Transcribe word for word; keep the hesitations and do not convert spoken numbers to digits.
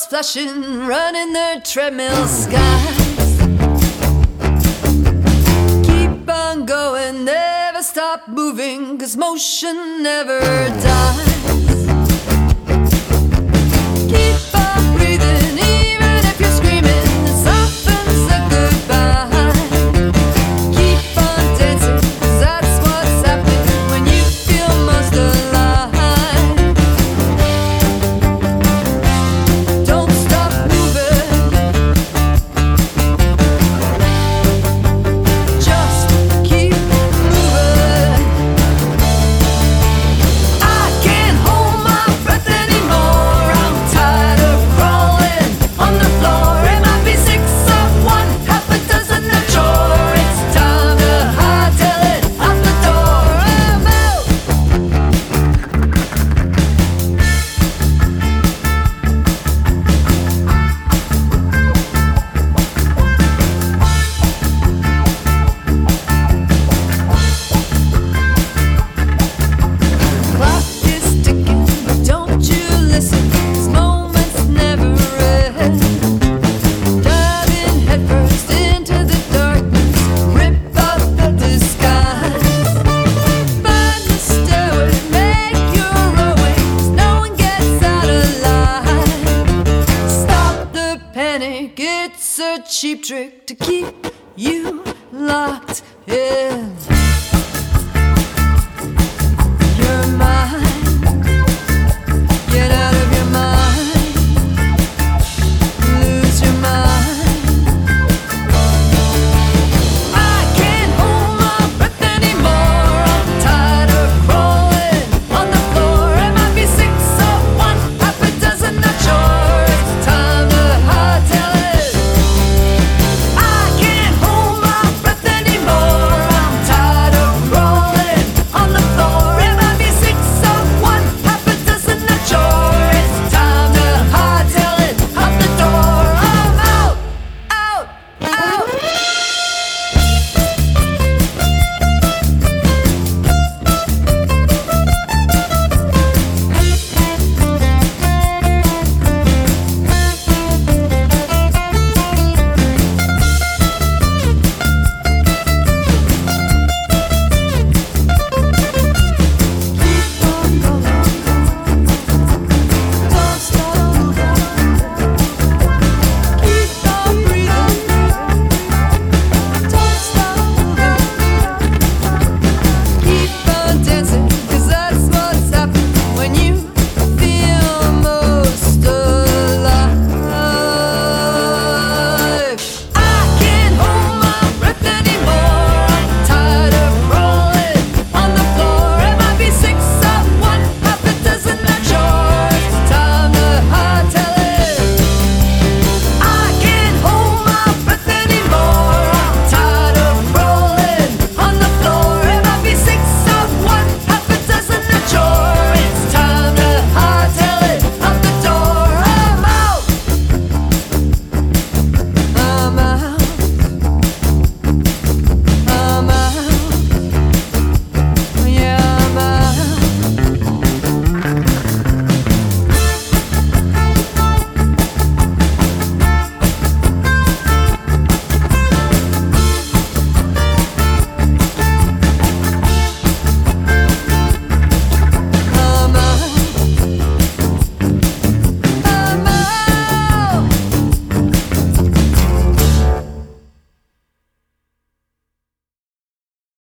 flashing, running their treadmill skies. Keep on going, never stop moving, 'cause motion never dies. Keep on breathing, even if you're screaming, it softens the goodbye. Keep on dancing, 'cause that's what's happening when you feel most alive. Don't stop moving, just keep moving. I can't hold my breath anymore, I'm tired of crawling on the floor. It might be six of one, half a dozen a chore. It's time to hightail it out the door. I'm out. Clock is ticking, but don't you listen, 'cause moments never end. Diving headfirst into the darkness, rip out the disguise. Find the stairway, make your own way, 'cause no one gets out alive. Stop the panic, it's a cheap trick to keep you locked in.